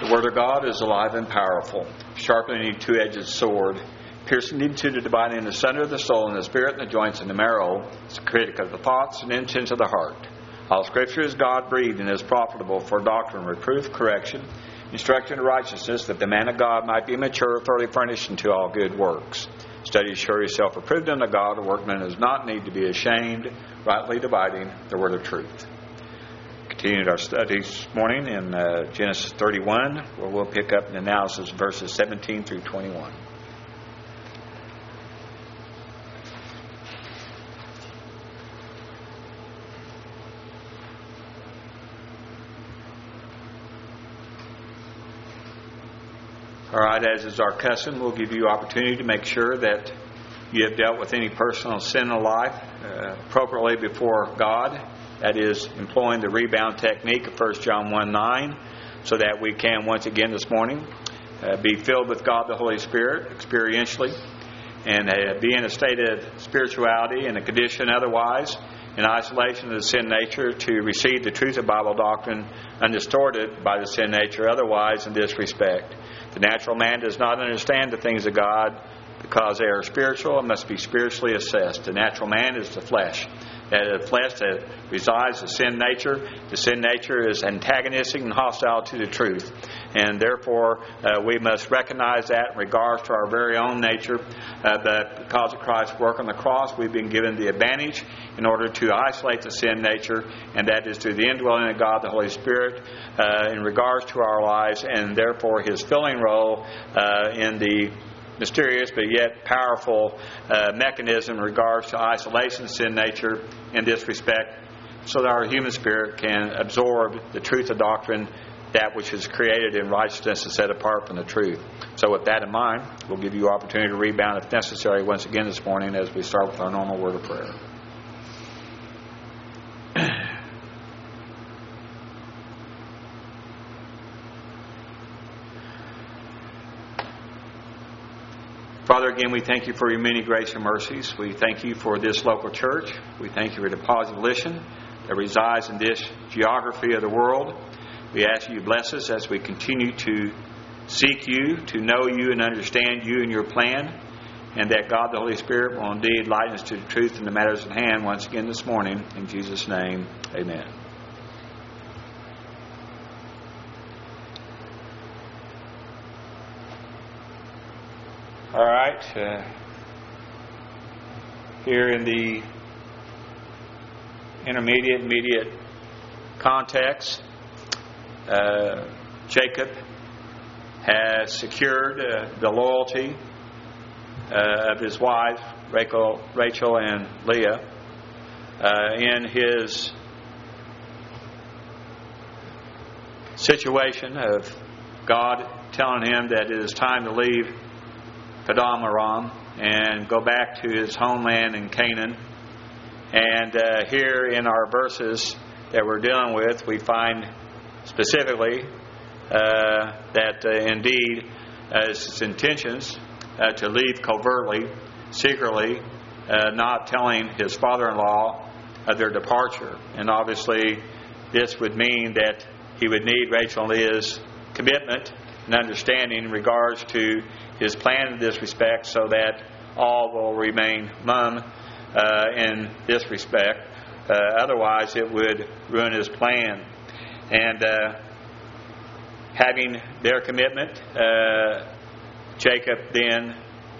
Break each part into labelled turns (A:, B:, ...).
A: The Word of God is alive and powerful, sharper than any two-edged sword, piercing into the dividing asunder of the soul and the spirit and the joints and the marrow. It's a critic of the thoughts and intents of the heart. All Scripture is God-breathed and is profitable for doctrine, reproof, correction, instruction in righteousness, that the man of God might be mature, thoroughly furnished unto all good works. Study to show yourself approved unto God, a workman does not need to be ashamed, rightly dividing the word of truth. Continued our studies this morning in Genesis 31, where we'll pick up an analysis of verses 17 through 21. All right, as is our custom, we'll give you opportunity to make sure that you have dealt with any personal sin in life appropriately before God. That is, employing the rebound technique of 1 John 1:9, so that we can once again this morning be filled with God the Holy Spirit experientially, and be in a state of spirituality and a condition otherwise in isolation of the sin nature to receive the truth of Bible doctrine undistorted by the sin nature otherwise in this respect. The natural man does not understand the things of God because they are spiritual and must be spiritually assessed. The natural man is the flesh. The flesh that resides the sin nature. The sin nature is antagonistic and hostile to the truth. And therefore, we must recognize that in regards to our very own nature. But because of Christ's work on the cross, we've been given the advantage in order to isolate the sin nature, and that is through the indwelling of God, the Holy Spirit, in regards to our lives, and therefore His filling role in the mysterious but yet powerful mechanism in regards to isolation, sin nature in this respect, so that our human spirit can absorb the truth of doctrine, that which is created in righteousness and set apart from the truth. So with that in mind, we'll give you opportunity to rebound if necessary once again this morning as we start with our normal word of prayer. Father, again, we thank you for your many grace and mercies. We thank you for this local church. We thank you for the positive volition that resides in this geography of the world. We ask you to bless us as we continue to seek you, to know you and understand you and your plan, and that God the Holy Spirit will indeed lighten us to the truth in the matters at hand once again this morning. In Jesus' name, amen. All right, here in the immediate context, Jacob has secured the loyalty of his wife, Rachel and Leah, in his situation of God telling him that it is time to leave Paddan Aram and go back to his homeland in Canaan. And here in our verses that we're dealing with, we find specifically that indeed it's his intentions to leave covertly, secretly, not telling his father-in-law of their departure. And obviously this would mean that he would need Rachel and Leah's commitment and understanding in regards to his plan in this respect, so that all will remain mum in this respect. Otherwise, it would ruin his plan. And having their commitment, Jacob then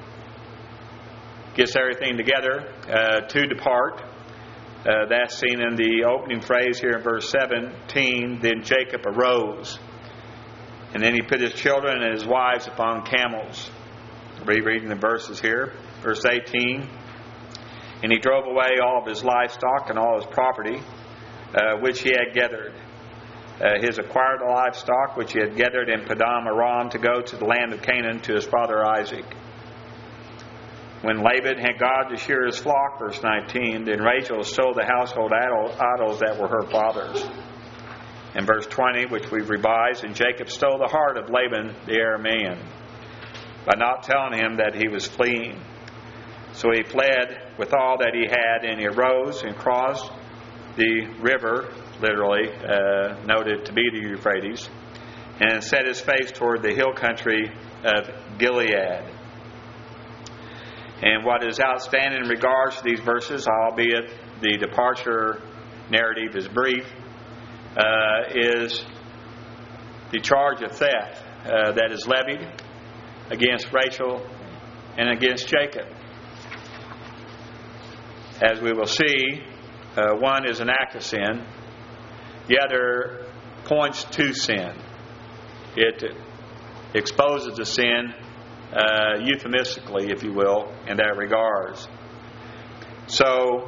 A: gets everything together to depart. That's seen in the opening phrase here in verse 17. Then Jacob arose, and then he put his children and his wives upon camels. Rereading the verses here. Verse 18. And he drove away all of his livestock and all his property, which he had gathered. His acquired livestock, which he had gathered in Paddan Aram, to go to the land of Canaan to his father Isaac. When Laban had gone to shear his flock, verse 19, then Rachel stole the household idols that were her father's. In verse 20, which we've revised, and Jacob stole the heart of Laban the Aramean, by not telling him that he was fleeing. So he fled with all that he had, and he arose and crossed the river, literally noted to be the Euphrates, and set his face toward the hill country of Gilead. And what is outstanding in regards to these verses, albeit the departure narrative is brief, is the charge of theft that is levied against Rachel and against Jacob. As we will see, one is an act of sin, the other points to sin. It exposes the sin euphemistically, if you will, in that regards. So,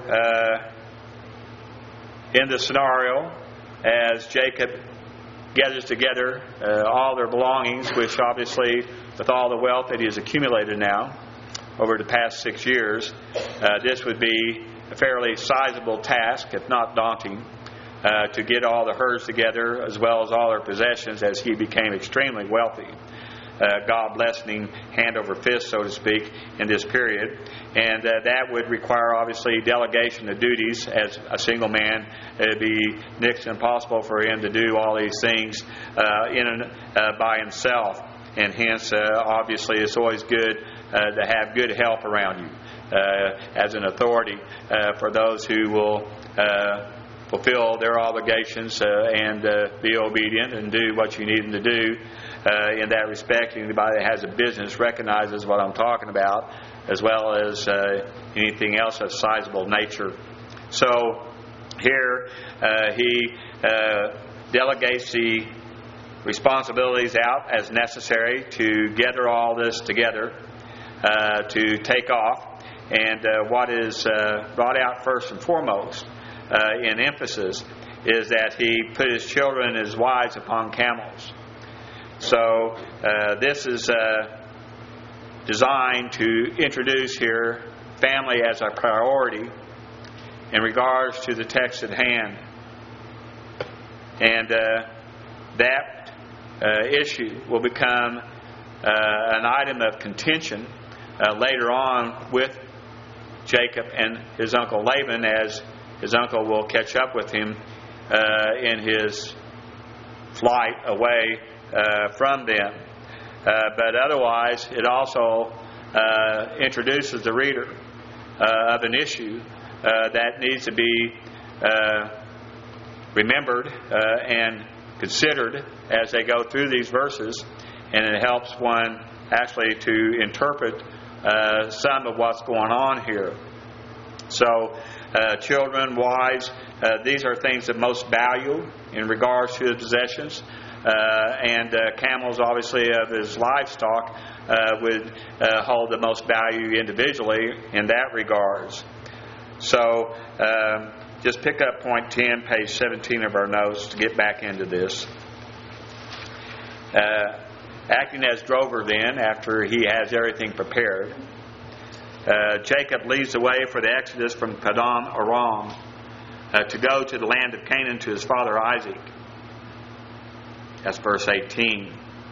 A: in the scenario, as Jacob gathers together all their belongings, which obviously, with all the wealth that he has accumulated now over the past 6 years, this would be a fairly sizable task, if not daunting, to get all the herds together as well as all their possessions as he became extremely wealthy. God blessing hand over fist, so to speak, in this period. And that would require, obviously, delegation of duties. As a single man, it would be next to impossible for him to do all these things by himself. And hence, obviously, it's always good to have good help around you as an authority for those who will fulfill their obligations and be obedient and do what you need them to do. In that respect, anybody that has a business recognizes what I'm talking about, as well as anything else of sizable nature. So here he delegates the responsibilities out as necessary to gather all this together, to take off. And what is brought out first and foremost in emphasis is that he put his children and his wives upon camels. So this is designed to introduce here family as a priority in regards to the text at hand. And that issue will become an item of contention later on with Jacob and his uncle Laban, as his uncle will catch up with him in his flight away from them. But otherwise, it also introduces the reader of an issue that needs to be remembered and considered as they go through these verses, and it helps one actually to interpret some of what's going on here. So, children, wives, these are things that most value in regards to his possessions. And camels, obviously, of his livestock would hold the most value individually in that regards. So, just pick up point 10, page 17 of our notes to get back into this. Acting as drover then, after he has everything prepared, Jacob leads the way for the exodus from Paddan Aram to go to the land of Canaan to his father Isaac. That's verse 18.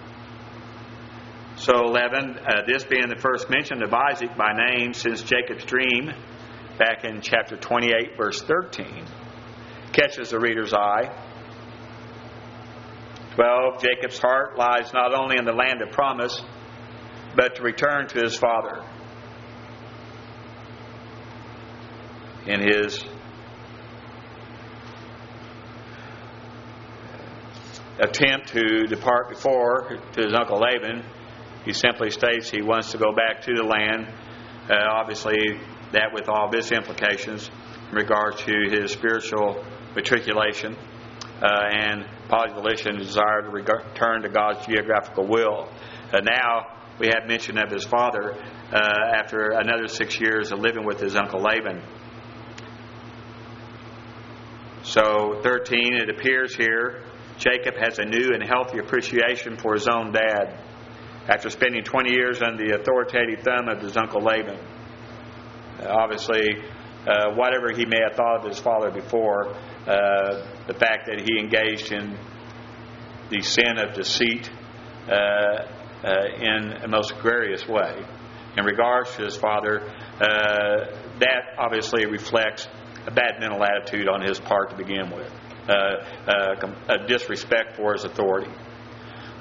A: So 11, this being the first mention of Isaac by name since Jacob's dream, back in chapter 28, verse 13, catches the reader's eye. 12, Jacob's heart lies not only in the land of promise, but to return to his father. In his attempt to depart before to his uncle Laban, he simply states he wants to go back to the land. Obviously, that with all of its implications in regards to his spiritual matriculation and positive volition and desire to return to God's geographical will. Now we have mention of his father after another 6 years of living with his uncle Laban. So 13, it appears here Jacob has a new and healthy appreciation for his own dad after spending 20 years under the authoritative thumb of his uncle Laban. Obviously, whatever he may have thought of his father before, the fact that he engaged in the sin of deceit in a most egregious way in regards to his father, that obviously reflects a bad mental attitude on his part to begin with, a disrespect for his authority.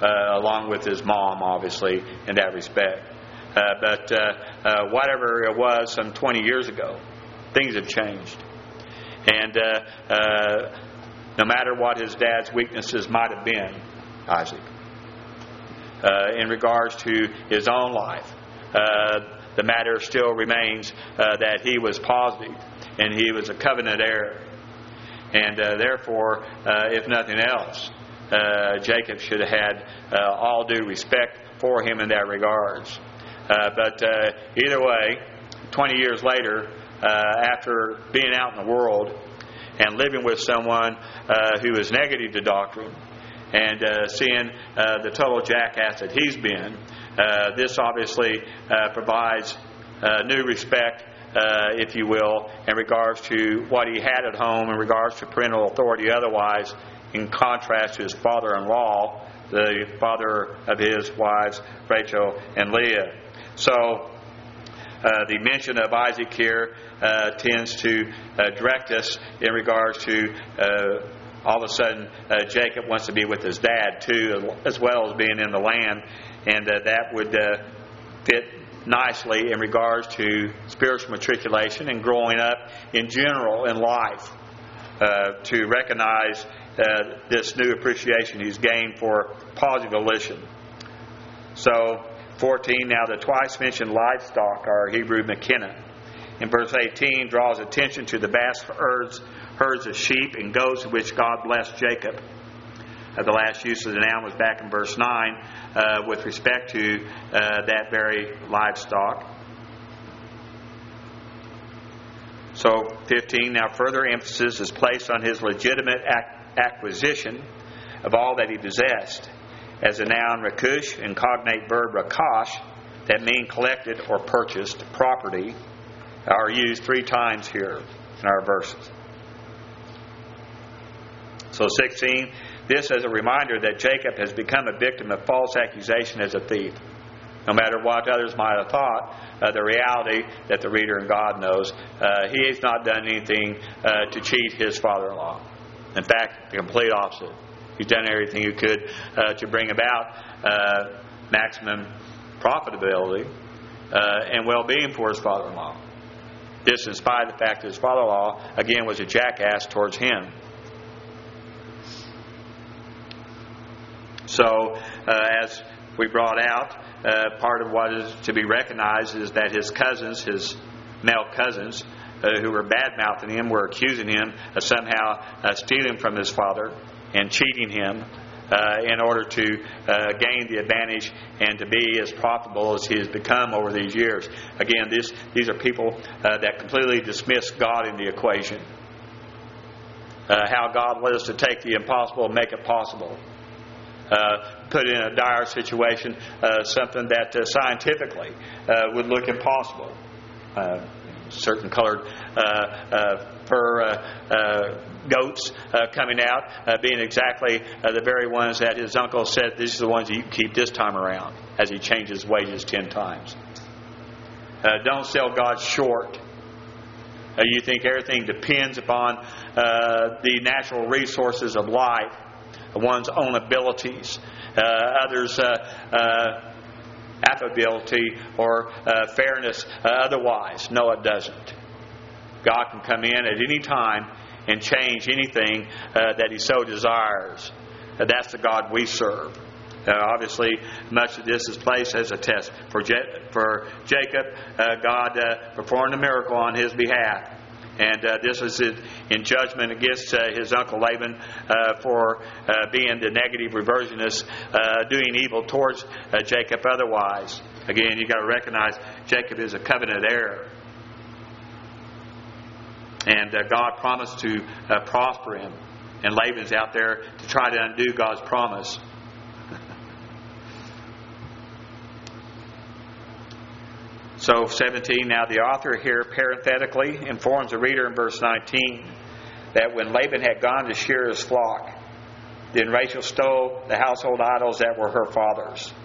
A: along with his mom, obviously, in that respect. But whatever it was some 20 years ago, things have changed. And no matter what his dad's weaknesses might have been, Isaac, in regards to his own life, the matter still remains that he was positive and he was a covenant heir. And therefore, if nothing else, Jacob should have had all due respect for him in that regards. But either way, 20 years later, after being out in the world and living with someone who is negative to doctrine and seeing the total jackass that he's been, this obviously provides new respect, if you will, in regards to what he had at home, in regards to parental authority otherwise, in contrast to his father-in-law, the father of his wives, Rachel and Leah. So, the mention of Isaac here tends to direct us in regards to all of a sudden Jacob wants to be with his dad too, as well as being in the land, and that would fit nicely in regards to spiritual matriculation and growing up in general in life, to recognize this new appreciation he's gained for positive volition. So 14, now the twice mentioned livestock are Hebrew Mechina. In verse 18 draws attention to the vast herds of sheep and goats which God blessed Jacob. The last use of the noun was back in verse 9 with respect to that very livestock. So 15, now further emphasis is placed on his legitimate acquisition of all that he possessed, as the noun rakush and cognate verb rakash, that mean collected or purchased property, are used 3 times here in our verses. So 16, this as a reminder that Jacob has become a victim of false accusation as a thief. No matter what others might have thought, the reality that the reader and God knows, he has not done anything to cheat his father-in-law. In fact, the complete opposite. He's done everything he could to bring about maximum profitability and well-being for his father-in-law. This in spite of the fact that his father-in-law, again, was a jackass towards him. So, as we brought out, part of what is to be recognized is that his cousins, his male cousins, who were bad-mouthing him, were accusing him of somehow stealing from his father and cheating him in order to gain the advantage and to be as profitable as he has become over these years. Again, these are people that completely dismiss God in the equation. How God led us to take the impossible and make it possible. Put in a dire situation something that scientifically would look impossible. Certain colored fur goats coming out, being exactly the very ones that his uncle said, these are the ones you keep this time around, as he changed his wages 10 times. Don't sell God short. You think everything depends upon the natural resources of life, one's own abilities, others' affability or fairness otherwise. No, it doesn't. God can come in at any time and change anything that He so desires. That's the God we serve. Obviously, much of this is placed as a test. For Jacob, God performed a miracle on his behalf. And this was in judgment against his uncle Laban for being the negative reversionist, doing evil towards Jacob otherwise. Again, you've got to recognize Jacob is a covenant heir. And God promised to prosper him. And Laban's out there to try to undo God's promise. So 17, now the author here parenthetically informs the reader in verse 19 that when Laban had gone to shear his flock, then Rachel stole the household idols that were her father's.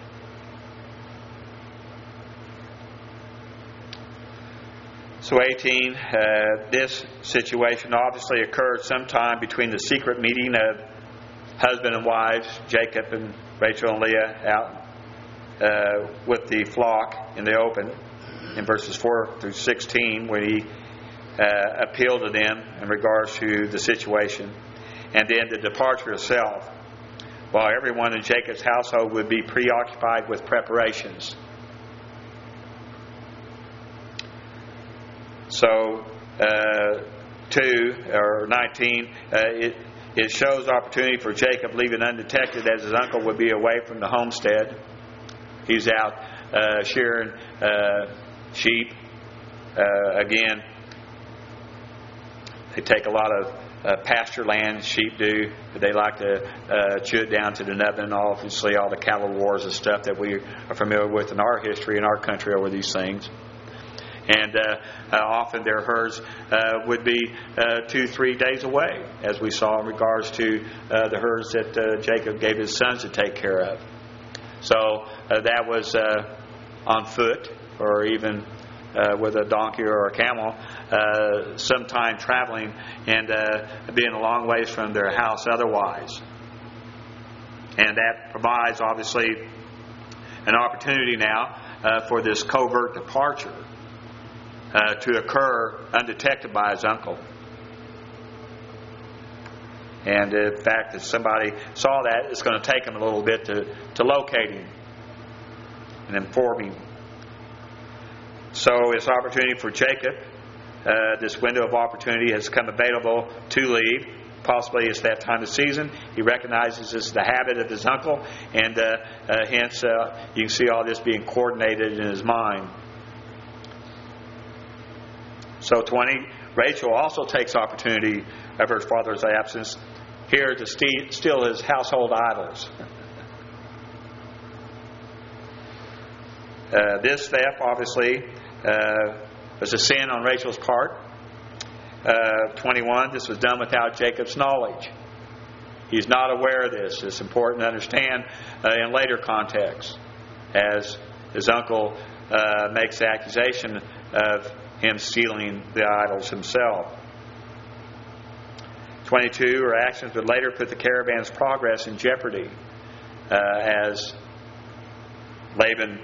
A: So 18, this situation obviously occurred sometime between the secret meeting of husband and wives, Jacob and Rachel and Leah out with the flock in the open in verses 4 through 16, when he appealed to them in regards to the situation, and then the departure itself, while everyone in Jacob's household would be preoccupied with preparations. So 2 or 19, it shows opportunity for Jacob leaving undetected, as his uncle would be away from the homestead. He's out shearing sheep. Again, they take a lot of pasture land, sheep do. They like to chew it down to the nubbin. Obviously, all the cattle wars and stuff that we are familiar with in our history, in our country, over these things. And often their herds would be 2-3 days away, as we saw in regards to the herds that Jacob gave his sons to take care of. So that was on foot, or even with a donkey or a camel, sometime traveling and being a long ways from their house otherwise. And that provides, obviously, an opportunity now for this covert departure to occur undetected by his uncle. And in fact, if somebody saw that, it's going to take him a little bit to locate him and inform him. So it's opportunity for Jacob. This window of opportunity has come available to leave. Possibly it's that time of season. He recognizes this is the habit of his uncle, and hence you can see all this being coordinated in his mind. So 20, Rachel also takes opportunity of her father's absence here to steal his household idols. This theft, obviously, was a sin on Rachel's part. 21, this was done without Jacob's knowledge. He's not aware of this. It's important to understand in later contexts, as his uncle makes the accusation of him stealing the idols himself. 22, her actions would later put the caravan's progress in jeopardy, as Laban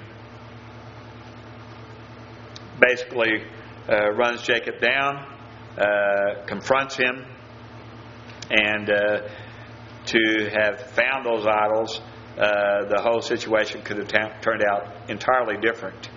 A: basically runs Jacob down, confronts him, and to have found those idols, the whole situation could have turned out entirely different.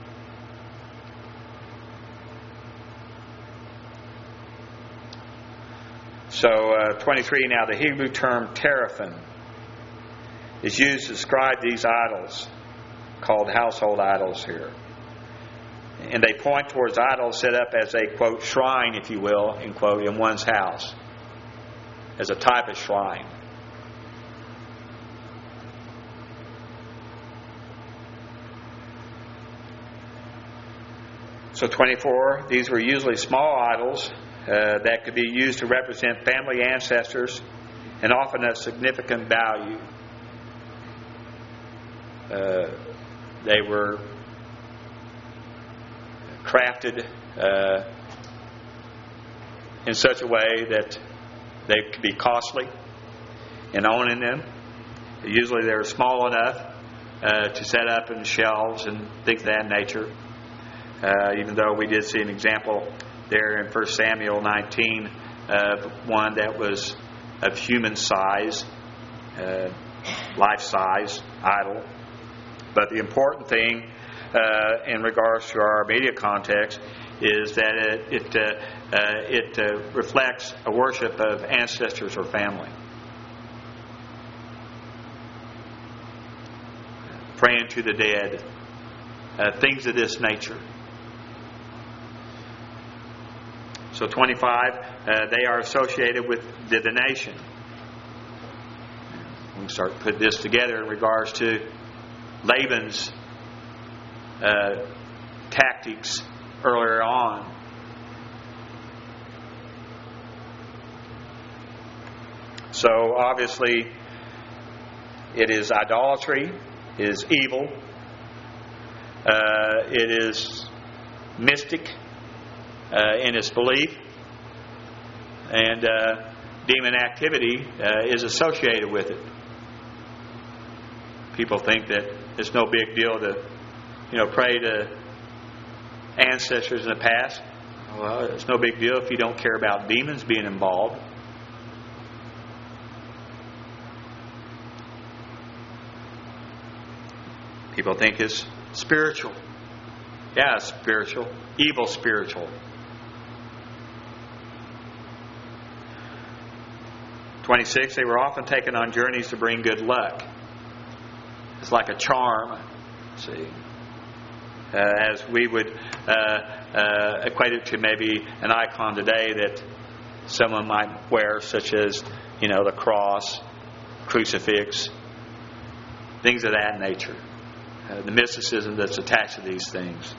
A: So 23, now the Hebrew term teraphim is used to describe these idols, called household idols here. And they point towards idols set up as a, quote, shrine, if you will, end quote, in one's house, as a type of shrine. So 24, these were usually small idols that could be used to represent family ancestors, and often of significant value. They were crafted in such a way that they could be costly in owning them. Usually they're small enough to set up in shelves and things of that nature. Even though we did see an example there in 1 Samuel 19 of one that was of human size, life size idol. But the important thing in regards to our immediate context is that it reflects a worship of ancestors or family. Praying to the dead, things of this nature. So 25, they are associated with divination. We start to put this together in regards to Laban's tactics earlier on. So obviously it is idolatry, it is evil, it is mystic in its belief, and demon activity is associated with it. People think that it's no big deal to, pray to ancestors in the past. Well, it's no big deal if you don't care about demons being involved. People think it's spiritual. Yeah, it's spiritual. Evil spiritual. 26, they were often taken on journeys to bring good luck. It's like a charm, see. As we would equate it to maybe an icon today that someone might wear, such as, the cross, crucifix, things of that nature. The mysticism that's attached to these things.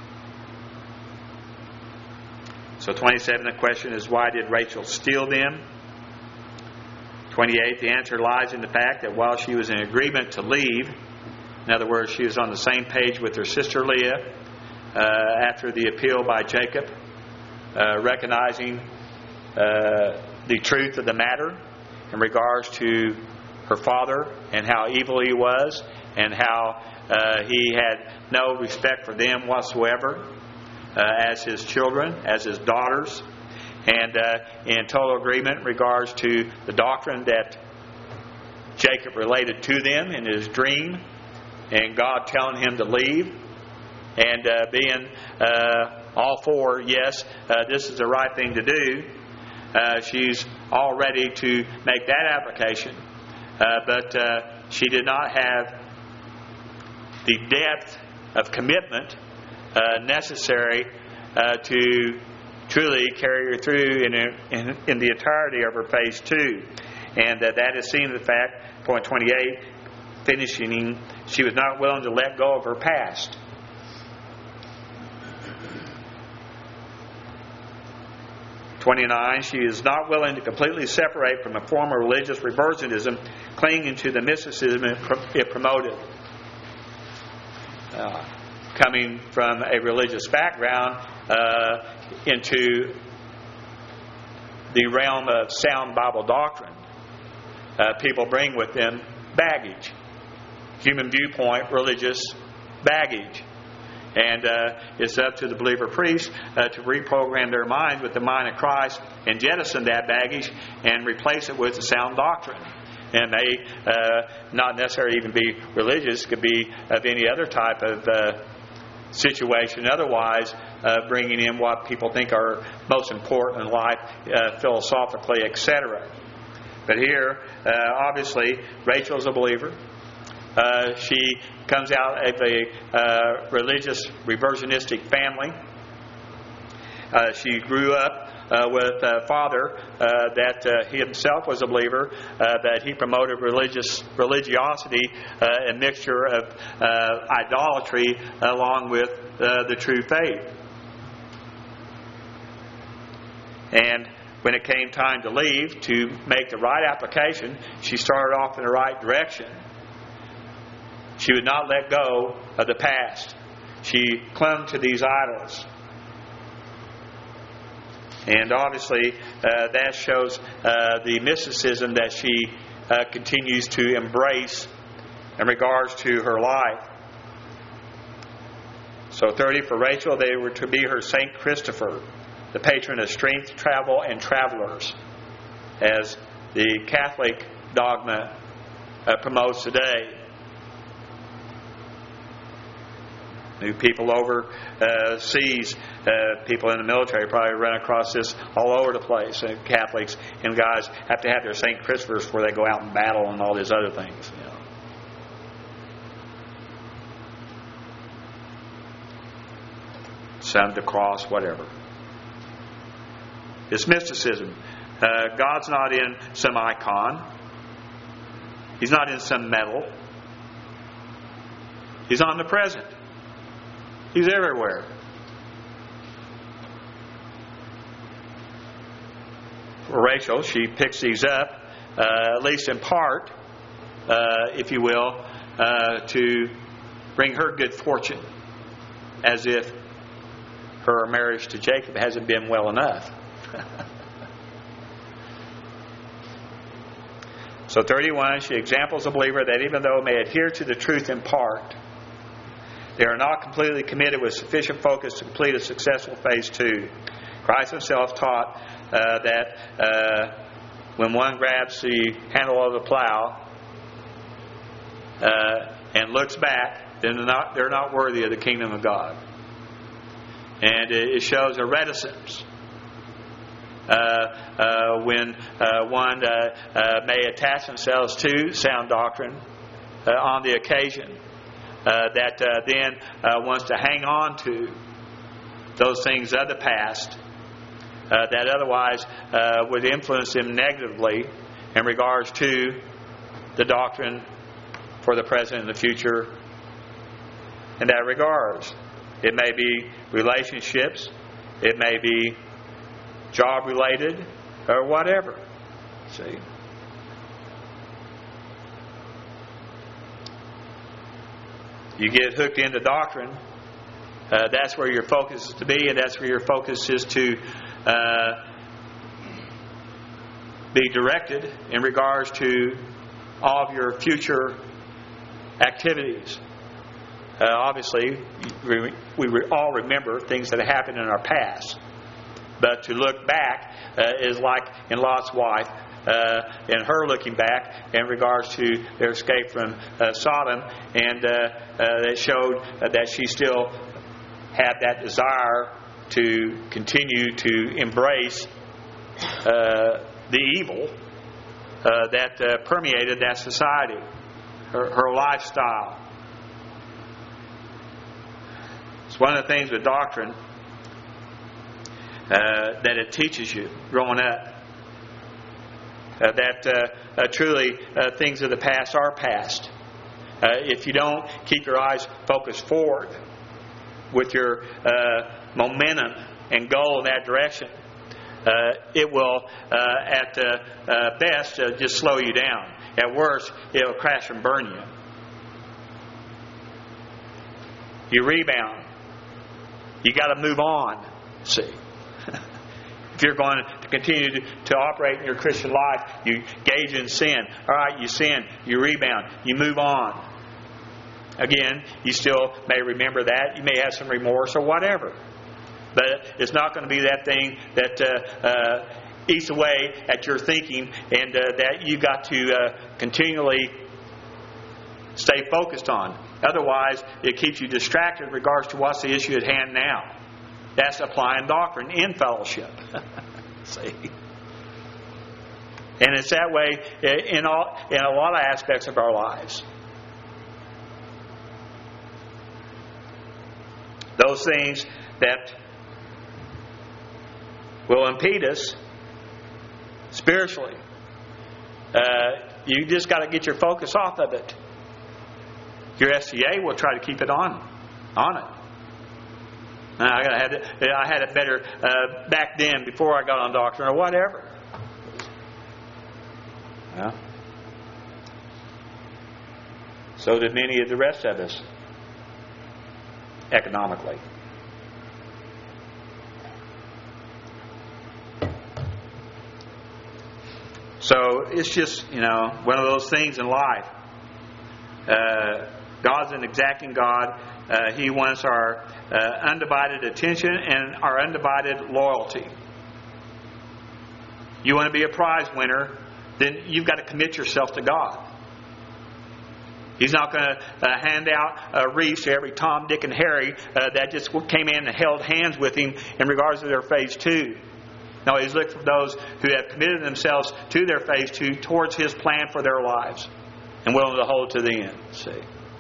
A: So 27, the question is, why did Rachel steal them? 28, the answer lies in the fact that while she was in agreement to leave, in other words, she was on the same page with her sister Leah after the appeal by Jacob, recognizing the truth of the matter in regards to her father and how evil he was and how he had no respect for them whatsoever as his children, as his daughters, and in total agreement in regards to the doctrine that Jacob related to them in his dream, and God telling him to leave, and being all for, yes, this is the right thing to do. She's all ready to make that application, but she did not have the depth of commitment necessary to truly carry her through in the entirety of her phase 2. And that is seen in the fact, point 28, finishing, she was not willing to let go of her past. (29) She is not willing to completely separate from a form of religious reversionism, clinging to the mysticism it promoted. Coming from a religious background into the realm of sound Bible doctrine, people bring with them baggage, human viewpoint, religious baggage. And it's up to the believer priest to reprogram their mind with the mind of Christ and jettison that baggage and replace it with the sound doctrine. And may not necessarily even be religious, could be of any other type of situation. Otherwise, bringing in what people think are most important in life, philosophically, etc. But here, obviously, Rachel's a believer. She comes out of a religious reversionistic family. She grew up with a father that he himself was a believer, that he promoted religiosity, a mixture of idolatry along with the true faith. And when it came time to leave, to make the right application, she started off in the right direction. She would not let go of the past. She clung to these idols. And obviously, that shows the mysticism that she continues to embrace in regards to her life. So 30, for Rachel, they were to be her Saint Christopher, the patron of strength, travel, and travelers, as the Catholic dogma promotes today. New people overseas, people in the military probably run across this all over the place. Catholics and guys have to have their St. Christophers before they go out and battle and all these other things. Sun, the cross, whatever. It's mysticism. God's not in some icon. He's not in some medal. He's omnipresent. He's everywhere. For Rachel, she picks these up, at least in part, if you will, to bring her good fortune, as if her marriage to Jacob hasn't been well enough. So 31, she examples a believer that even though may adhere to the truth in part, they are not completely committed with sufficient focus to complete a successful phase 2. Christ himself taught that when one grabs the handle of the plow and looks back, then they're not worthy of the kingdom of God. And it shows a reticence when one may attach themselves to sound doctrine on the occasion that then wants to hang on to those things of the past that otherwise would influence them negatively in regards to the doctrine for the present and the future. In that regards, it may be relationships, it may be job related, or whatever. See? You get hooked into doctrine, that's where your focus is to be, and that's where your focus is to be directed in regards to all of your future activities. Obviously, we all remember things that have happened in our past. But to look back is like in Lot's wife, and her looking back in regards to their escape from Sodom, and that showed that she still had that desire to continue to embrace the evil that permeated that society, her lifestyle. It's one of the things with doctrine that it teaches you growing up. That truly things of the past are past. If you don't keep your eyes focused forward with your momentum and goal in that direction, it will at best just slow you down. At worst, it'll crash and burn you. You rebound. You got to move on. See. If you're going to continue to operate in your Christian life, you engage in sin. All right, you sin, you rebound, you move on. Again, you still may remember that. You may have some remorse or whatever. But it's not going to be that thing that eats away at your thinking and that you've got to continually stay focused on. Otherwise, it keeps you distracted in regards to what's the issue at hand now. That's applying doctrine in fellowship. See? And it's that way in a lot of aspects of our lives. Those things that will impede us spiritually. You just got to get your focus off of it. Your SCA will try to keep it on it. I had it better back then before I got on doctrine or whatever. Yeah. So did many of the rest of us economically. So it's just, one of those things in life. God's an exacting God. He wants our undivided attention and our undivided loyalty. You want to be a prize winner, then you've got to commit yourself to God. He's not going to hand out wreaths to every Tom, Dick, and Harry that just came in and held hands with him in regards to their phase 2. No, He's looking for those who have committed themselves to their phase 2 towards His plan for their lives and willing to hold to the end. See?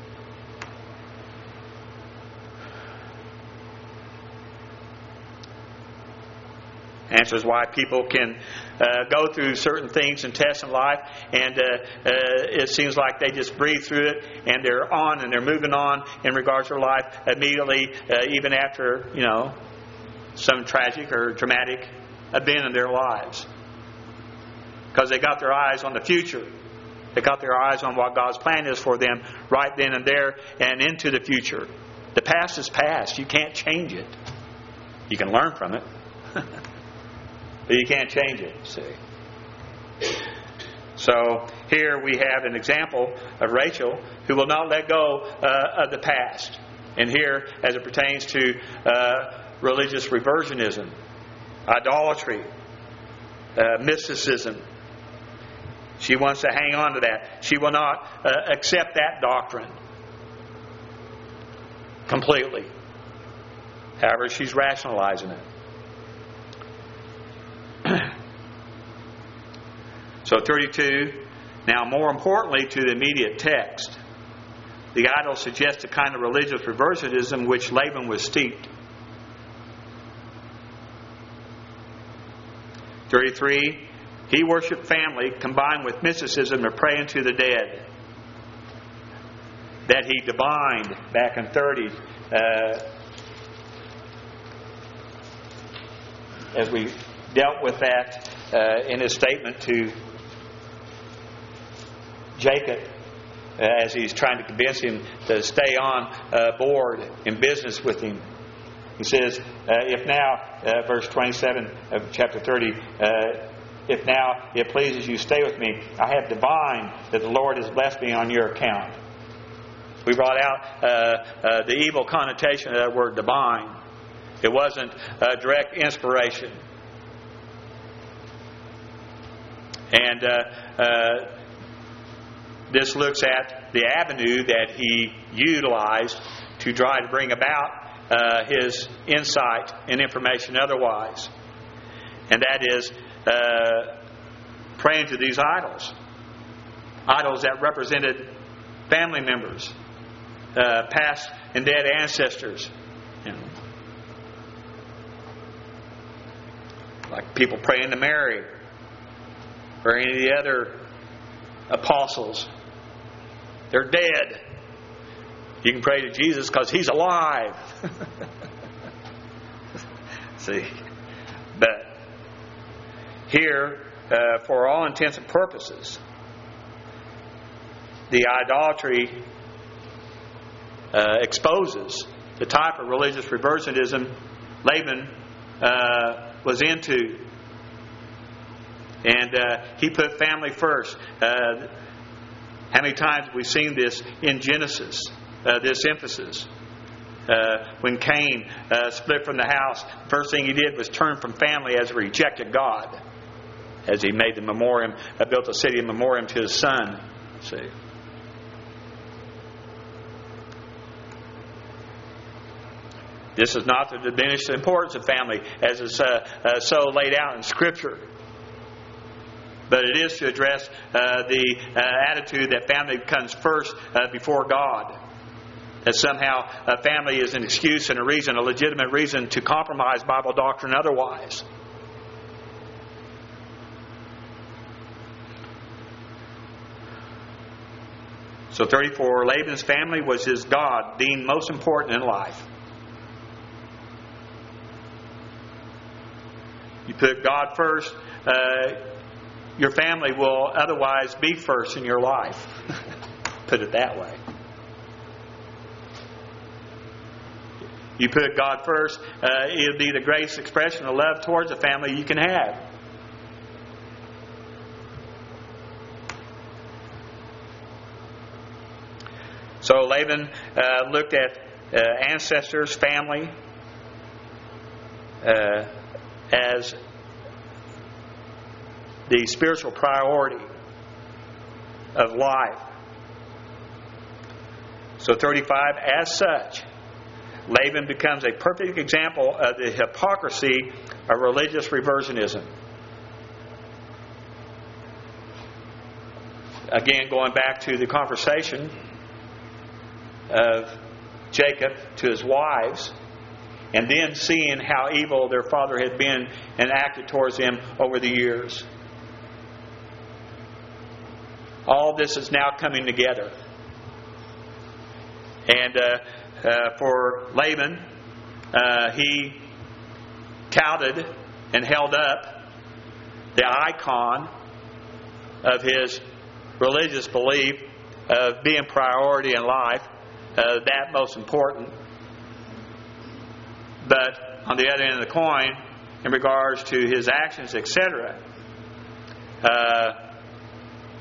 A: Answers why people can go through certain things and tests in life, and it seems like they just breathe through it, and they're on and they're moving on in regards to their life immediately, even after some tragic or dramatic event in their lives, because they got their eyes on the future. They got their eyes on what God's plan is for them right then and there and into the future. The past is past. You can't change it. You can learn from it. But you can't change it, see. So here we have an example of Rachel who will not let go of the past. And here, as it pertains to religious reversionism, idolatry, mysticism, she wants to hang on to that. She will not accept that doctrine completely. However, she's rationalizing it. So 32, now more importantly to the immediate text, the idol suggests a kind of religious reversionism which Laban was steeped. 33, he worshipped family combined with mysticism to pray unto the dead. That he divined back in 30, as we dealt with that in his statement to Jacob, as he's trying to convince him to stay on board in business with him. He says, if now, verse 27 of chapter 30, if now it pleases you, stay with me. I have divined that the Lord has blessed me on your account. We brought out the evil connotation of that word divine. It wasn't direct inspiration. And this looks at the avenue that he utilized to try to bring about his insight and information otherwise. And that is praying to these idols. Idols that represented family members, past and dead ancestors. You know, like people praying to Mary or any of the other apostles. They're dead. You can pray to Jesus because He's alive. See? But here, for all intents and purposes, the idolatry exposes the type of religious reversionism Laban was into. And he put family first. How many times have we seen this in Genesis? This emphasis. When Cain split from the house, the first thing he did was turn from family as he rejected God. As he made the memoriam, built a city of memoriam to his son. See. This is not to diminish the importance of family as is so laid out in Scripture. But it is to address the attitude that family comes first before God. That somehow family is an excuse and a reason, a legitimate reason to compromise Bible doctrine otherwise. So 34, Laban's family was his God, deemed most important in life. You put God first, your family will otherwise be first in your life. Put it that way. You put God first, it'll be the greatest expression of love towards a family you can have. So Laban looked at ancestors, family, as the spiritual priority of life. So 35, as such, Laban becomes a perfect example of the hypocrisy of religious reversionism. Again, going back to the conversation of Jacob to his wives, and then seeing how evil their father had been and acted towards them over the years. All this is now coming together. And for Laban, he touted and held up the icon of his religious belief of being priority in life, that most important. But on the other end of the coin, in regards to his actions, etc.,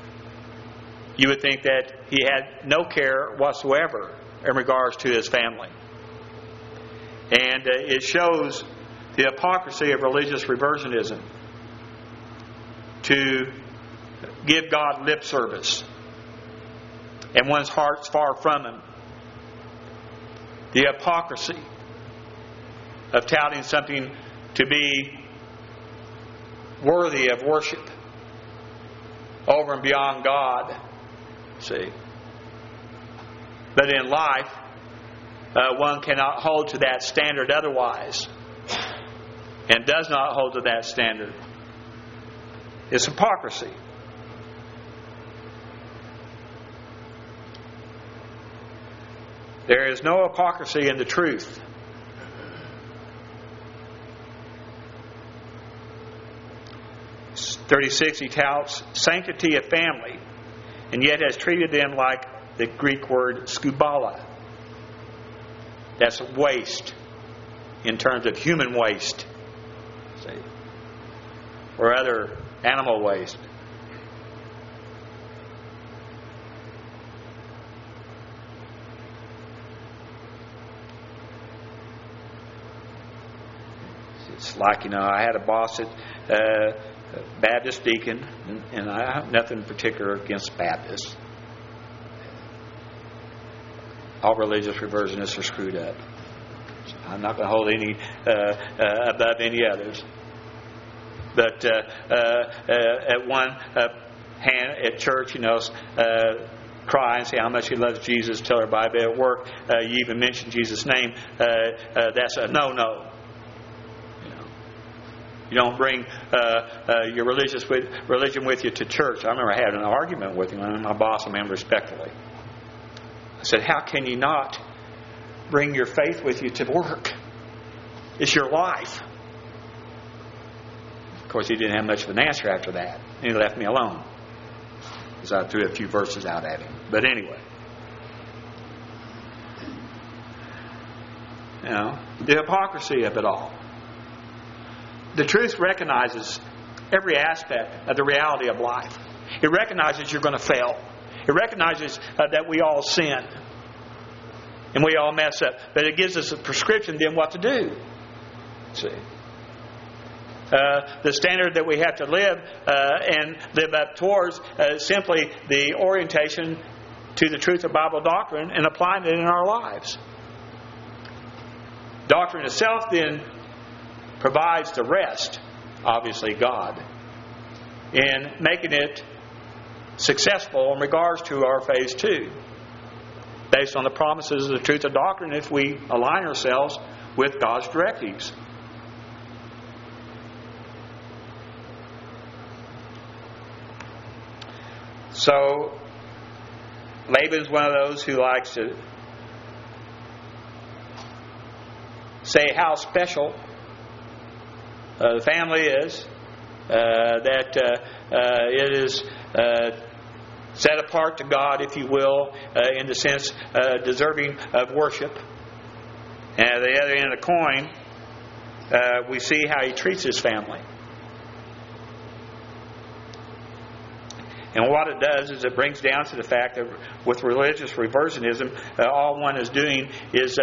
A: you would think that he had no care whatsoever in regards to his family. And it shows the hypocrisy of religious reversionism to give God lip service and one's heart's far from Him. The hypocrisy of touting something to be worthy of worship over and beyond God. See? But in life, one cannot hold to that standard otherwise, and does not hold to that standard. It's hypocrisy. There is no hypocrisy in the truth. Verse 36, he touts sanctity of family, and yet has treated them like the Greek word skubala. That's waste in terms of human waste, see, or other animal waste. It's like, I had a boss at Baptist deacon, and I have nothing in particular against Baptists. All religious reversionists are screwed up. I'm not going to hold any above any others. But at one hand at church, cry and say how much he loves Jesus, tell everybody. But at work, you even mention Jesus' name. That's a no-no. You don't bring your religion with you to church. I remember having an argument with him, and my boss, I remember respectfully. I said, how can you not bring your faith with you to work? It's your life. Of course, he didn't have much of an answer after that. And he left me alone, because I threw a few verses out at him. But anyway. The hypocrisy of it all. The truth recognizes every aspect of the reality of life. It recognizes you're going to fail. It recognizes that we all sin. And we all mess up. But it gives us a prescription then what to do. See? The standard that we have to live and live up towards simply the orientation to the truth of Bible doctrine and applying it in our lives. Doctrine itself then provides the rest, obviously God, in making it successful in regards to our phase 2, based on the promises of the truth of doctrine if we align ourselves with God's directives. So Laban's one of those who likes to say how special the family is, that it is set apart to God, if you will, in the sense deserving of worship. And at the other end of the coin, we see how he treats his family. And what it does is it brings down to the fact that with religious reversionism, all one is doing is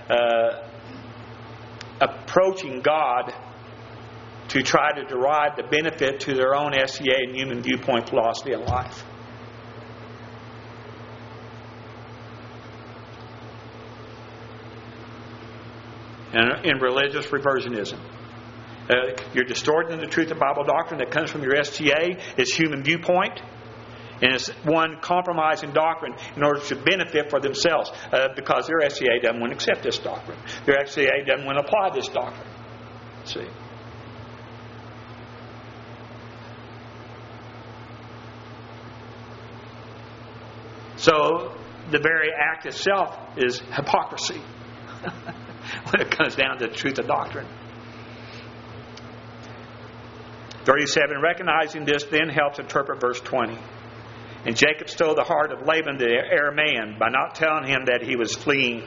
A: approaching God to try to derive the benefit to their own SCA and human viewpoint philosophy in life. And in religious reversionism, you're distorting the truth of Bible doctrine that comes from your STA. It's human viewpoint. And it's one compromising doctrine in order to benefit for themselves, because their SCA doesn't want to accept this doctrine. Their SCA doesn't want to apply this doctrine. See? So the very act itself is hypocrisy when it comes down to the truth of doctrine. 37, recognizing this then helps interpret verse 20. And Jacob stole the heart of Laban the Aramean by not telling him that he was fleeing.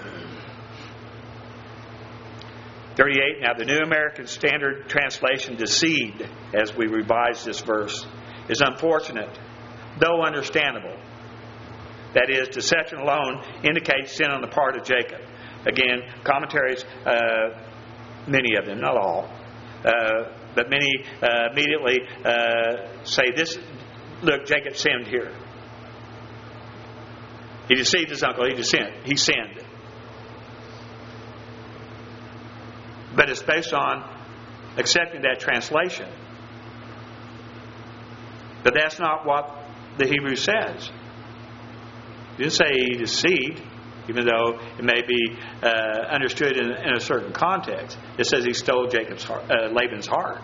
A: 38, now the New American Standard Translation deceived as we revise this verse is unfortunate. though understandable. That is, deception alone indicates sin on the part of Jacob. Again, commentaries, many of them, not all, but many immediately say this. Look, Jacob sinned here. He deceived his uncle. He sinned. But it's based on accepting that translation. But that's not what the Hebrew says. It didn't say he deceived, even though it may be understood in a certain context. It says he stole Laban's heart.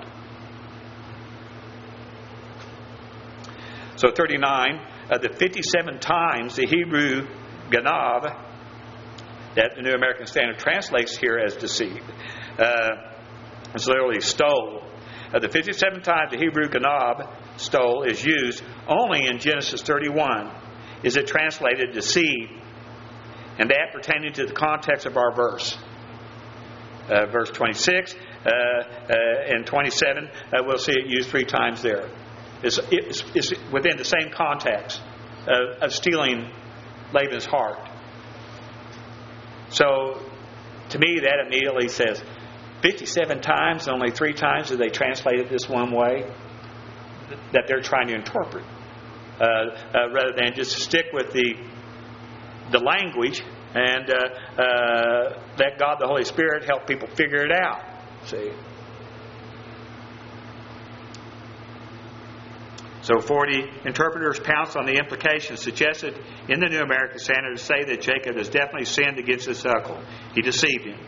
A: So 39, of the 57 times the Hebrew ganav, that the New American Standard translates here as deceived, it's literally stole. Of the 57 times the Hebrew ganav, stole, is used, only in Genesis 31 is it translated deceived, and that pertaining to the context of our verse. Verse 26 and 27, we'll see it used 3 times there. It's within the same context of stealing Laban's heart. So, to me, that immediately says 57 times, only 3 times do they translate it this one way, that they're trying to interpret, rather than just stick with the language and let God the Holy Spirit help people figure it out. See? So 40 interpreters pounce on the implications suggested in the New American Standard to say that Jacob has definitely sinned against his uncle. He deceived him.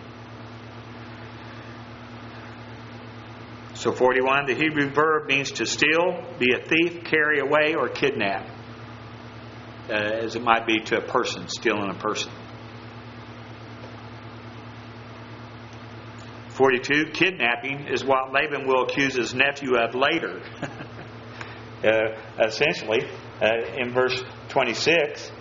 A: So 41, the Hebrew verb means to steal, be a thief, carry away, or kidnap. As it might be to a person, stealing a person. 42, kidnapping is what Laban will accuse his nephew of later. Essentially, in verse 26,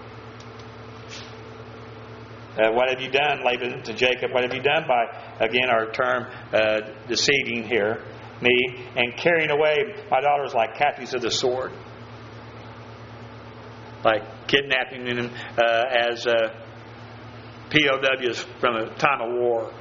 A: what have you done, Laban, to Jacob? What have you done by, again, our term deceiving here, me, and carrying away my daughters like captives of the sword? Like kidnapping them as POWs from a time of war.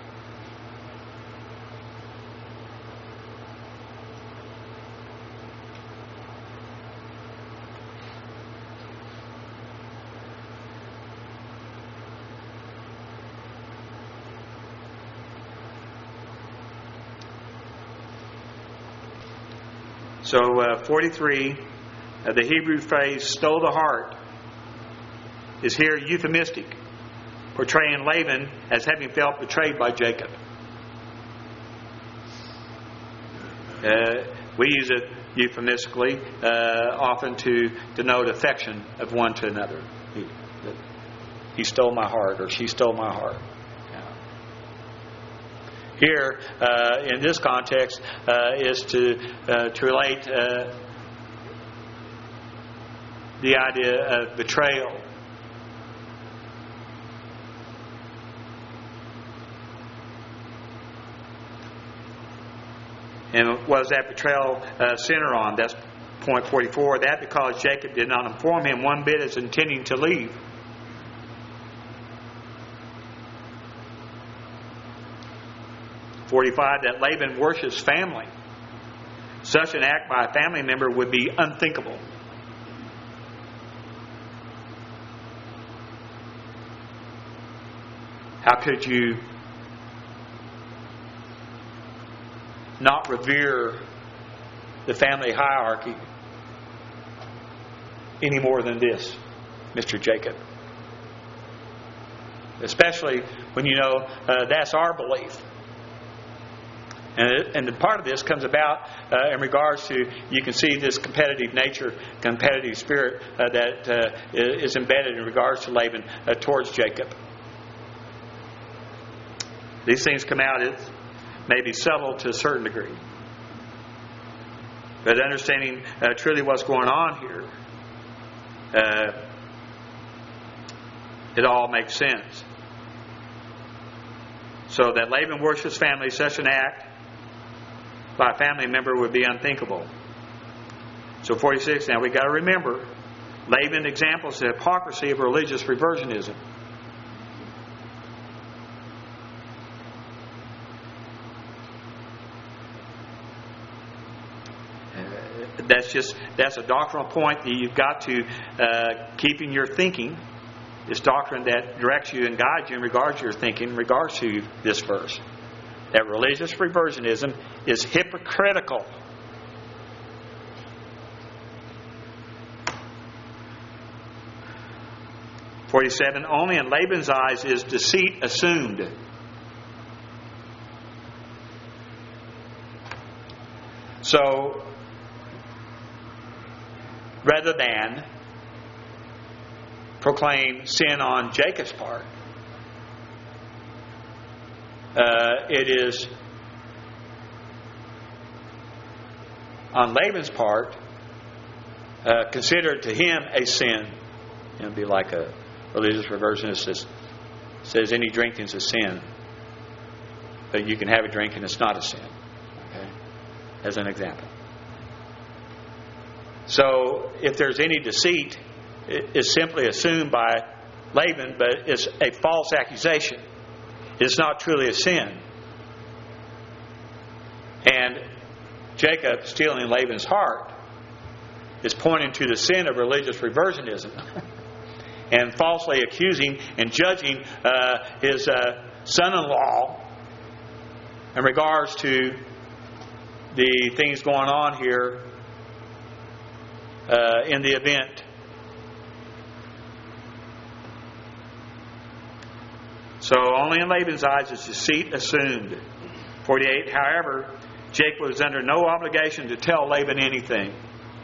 A: So 43, the Hebrew phrase stole the heart is here euphemistic, portraying Laban as having felt betrayed by Jacob. We use it euphemistically often to denote affection of one to another. He stole my heart, or she stole my heart. Here, in this context, is to relate the idea of betrayal. And what does that betrayal center on? That's point 44. That because Jacob did not inform him one bit as intending to leave. That Laban worships family. Such an act by a family member would be unthinkable. How could you not revere the family hierarchy any more than this, Mr. Jacob? Especially when you know that's our belief. And the part of this comes about in regards to, you can see this competitive nature, competitive spirit that is embedded in regards to Laban towards Jacob. These things come out, it may be subtle to a certain degree. But understanding truly what's going on here, it all makes sense. So that Laban worships family, such an act by a family member would be unthinkable. So 46, now we've got to remember, Laban examples the hypocrisy of religious reversionism. That's a doctrinal point that you've got to keep in your thinking. This doctrine that directs you and guides you in regards to your thinking in regards to this verse. That religious reversionism is hypocritical. (47) Only in Laban's eyes is deceit assumed. So, rather than proclaim sin on Jacob's part, it is on Laban's part considered to him a sin. It would be like a religious reversionist that says any drinking is a sin, but you can have a drink and it's not a sin. Okay? As an example. So, if there's any deceit, it's simply assumed by Laban, but it's a false accusation. It's not truly a sin. And Jacob stealing Laban's heart is pointing to the sin of religious reversionism and falsely accusing and judging his son-in-law in regards to the things going on here in the event. So only in Laban's eyes is deceit assumed. 48. However, Jacob was under no obligation to tell Laban anything.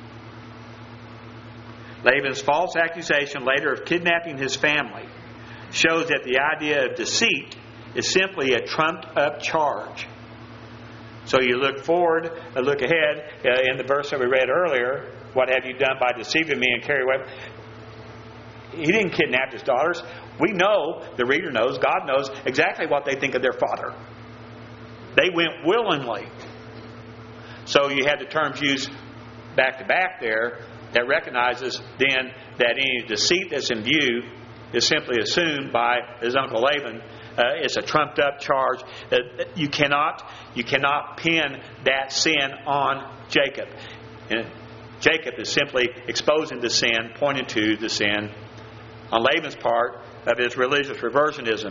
A: Laban's false accusation later of kidnapping his family shows that the idea of deceit is simply a trumped-up charge. So you look forward, look ahead, in the verse that we read earlier, what have you done by deceiving me and carry away? He didn't kidnap his daughters. We know, the reader knows, God knows exactly what they think of their father. They went willingly. So you have the terms used back to back there that recognizes then that any deceit that's in view is simply assumed by his uncle Laban. It's a trumped up charge. You cannot pin that sin on Jacob. And Jacob is simply exposing the sin, pointing to the sin on Laban's part of his religious reversionism.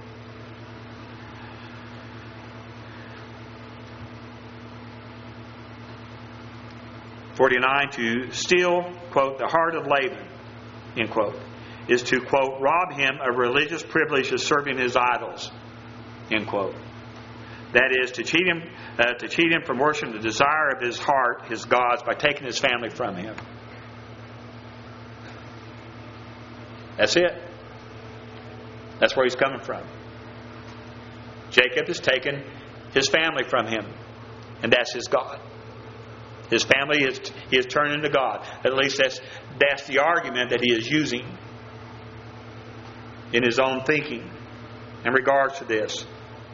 A: (49) To steal, quote, the heart of Laban, end quote, is to, quote, rob him of religious privileges serving his idols, end quote. That is, to cheat him from worshiping the desire of his heart, his gods, by taking his family from him. That's it. That's where he's coming from. Jacob has taken his family from him, and that's his God. His family he has turned into God. At least that's the argument that he is using in his own thinking in regards to this.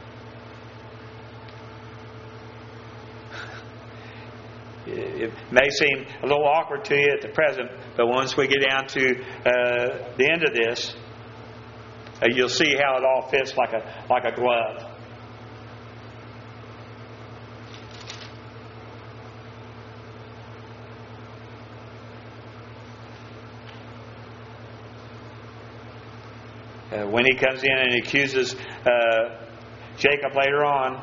A: It may seem a little awkward to you at the present, but once we get down to the end of this, you'll see how it all fits like a glove. When he comes in and accuses Jacob later on,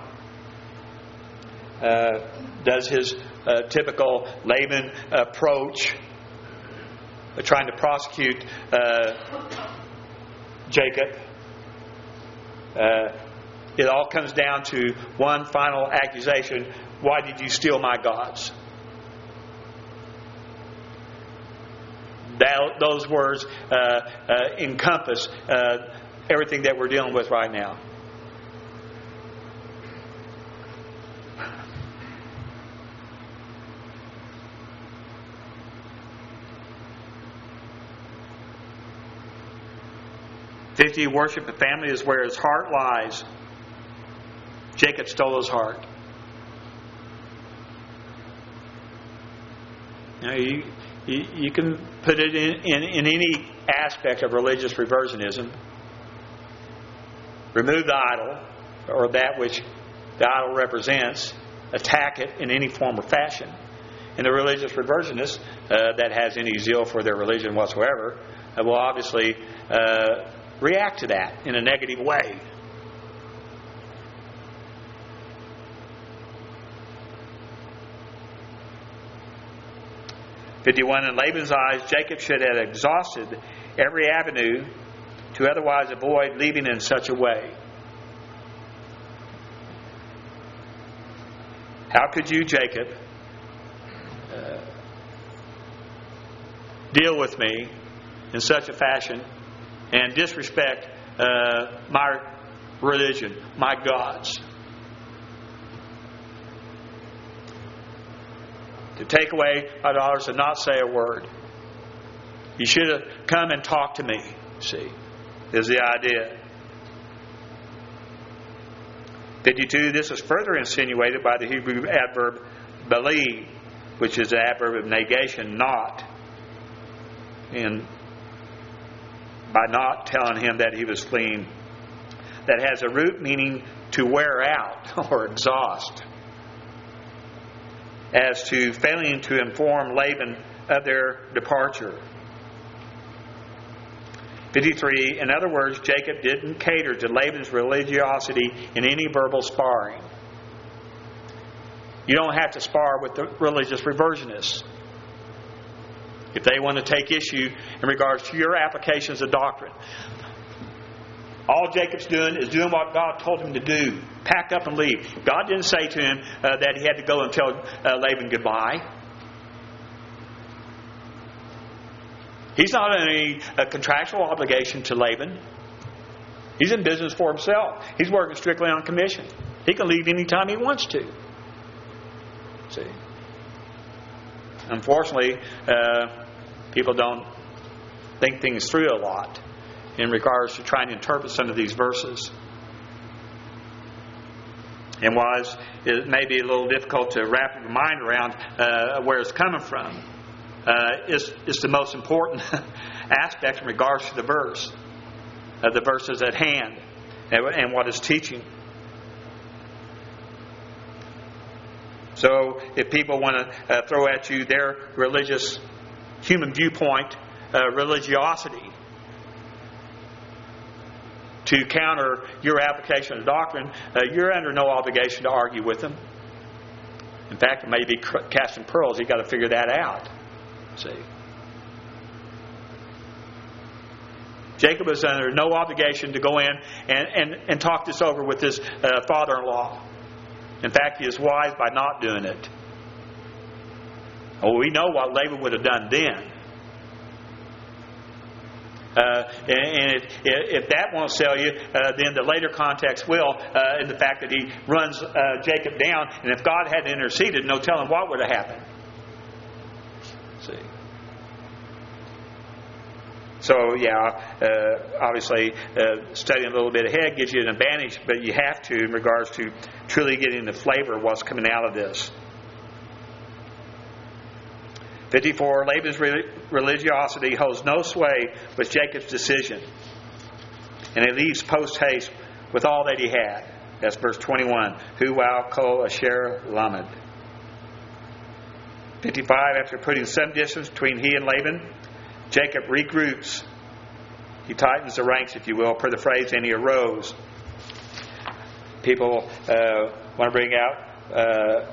A: does his typical Laban approach, trying to prosecute Jacob. It all comes down to one final accusation: why did you steal my gods? Those words encompass everything that we're dealing with right now. Worship of family is where his heart lies. Jacob stole his heart. You can put it in any aspect of religious reversionism. Remove the idol, or that which the idol represents, attack it in any form or fashion. And the religious reversionist that has any zeal for their religion whatsoever will obviously react to that in a negative way. In Laban's eyes, Jacob should have exhausted every avenue to otherwise avoid leaving in such a way. How could you, Jacob, deal with me in such a fashion and disrespect my religion, my gods? To take away my daughters and not say a word. You should have come and talked to me, see, is the idea. 52, this is further insinuated by the Hebrew adverb believe, which is the adverb of negation, not. And by not telling him that he was fleeing, that has a root meaning to wear out or exhaust, as to failing to inform Laban of their departure. 53, in other words, Jacob didn't cater to Laban's religiosity in any verbal sparring. You don't have to spar with the religious reversionists. If they want to take issue in regards to your applications of doctrine. All Jacob's doing is doing what God told him to do. Pack up and leave. God didn't say to him that he had to go and tell Laban goodbye. He's not in any contractual obligation to Laban. He's in business for himself. He's working strictly on commission. He can leave anytime he wants to. See? Unfortunately, people don't think things through a lot in regards to trying to interpret some of these verses. And while it may be a little difficult to wrap your mind around where it's coming from, it's the most important aspect in regards to the verse, the verses at hand, and what it's teaching. So if people want to throw at you their religious, human viewpoint, religiosity, to counter your application of doctrine, you're under no obligation to argue with them. In fact, it may be casting pearls. You've got to figure that out. See? Jacob was under no obligation to go in and talk this over with his father-in-law. In fact, he is wise by not doing it. Oh, we know what Laban would have done then. And if that won't sell you, then the later context will, in the fact that he runs Jacob down. And if God hadn't interceded, no telling what would have happened. See? So, obviously, studying a little bit ahead gives you an advantage, but you have to in regards to truly getting the flavor of what's coming out of this. 54, Laban's religiosity holds no sway with Jacob's decision, and he leaves post-haste with all that he had. That's verse 21. Hu wau kol asher lamed. 55, after putting some distance between he and Laban, Jacob regroups. He tightens the ranks, if you will, per the phrase, and he arose. People want to bring out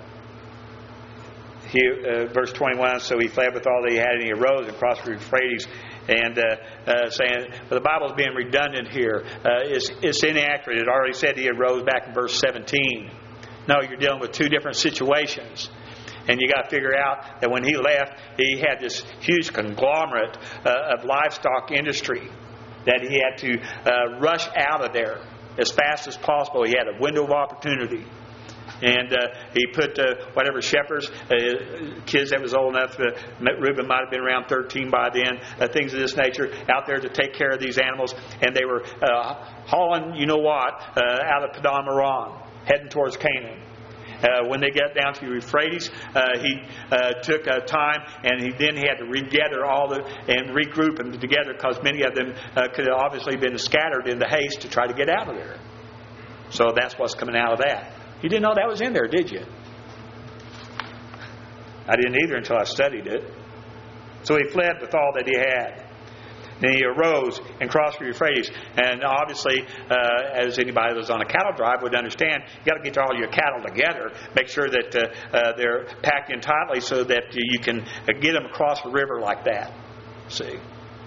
A: verse 21, so he fled with all that he had, and he arose and crossed the Euphrates, and saying, well, the Bible's being redundant here. It's inaccurate. It already said he arose back in verse 17. No, you're dealing with two different situations. And you got to figure out that when he left, he had this huge conglomerate of livestock industry that he had to rush out of there as fast as possible. He had a window of opportunity. And he put whatever shepherds, kids that was old enough, Reuben might have been around 13 by then, things of this nature, out there to take care of these animals. And they were hauling, out of Paddan Aram, heading towards Canaan. when they got down to Euphrates, he took time, and he had to regather and regroup them together, because many of them could have obviously been scattered in the haste to try to get out of there. So that's what's coming out of that. You didn't know that was in there, did you? I didn't either until I studied it. So he fled with all that he had. Then he arose and crossed the Euphrates. And obviously, as anybody that was on a cattle drive would understand, you got to get all your cattle together, make sure that they're packed in tightly so that you can get them across the river like that. See?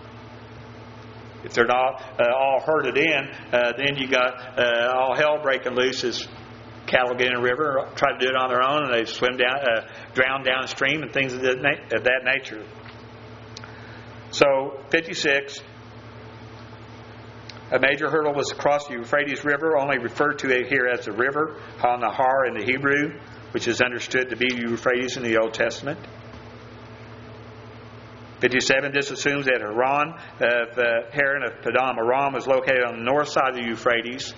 A: If they're not all herded in, then you got all hell breaking loose as cattle get in the river, try to do it on their own, and they swim down, drown downstream, and things of that nature. So, 56. A major hurdle was to cross the Euphrates River, only referred to here as the river, Ha-Nahar in the Hebrew, which is understood to be Euphrates in the Old Testament. 57. This assumes that Haran of Padam Aram was located on the north side of the Euphrates,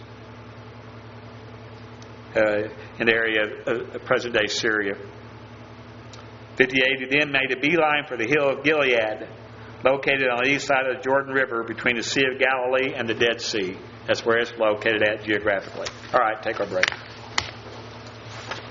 A: in the area of present-day Syria. 58. He then made a beeline for the hill of Gilead, located on the east side of the Jordan River between the Sea of Galilee and the Dead Sea. That's where it's located at geographically. All right, take our break.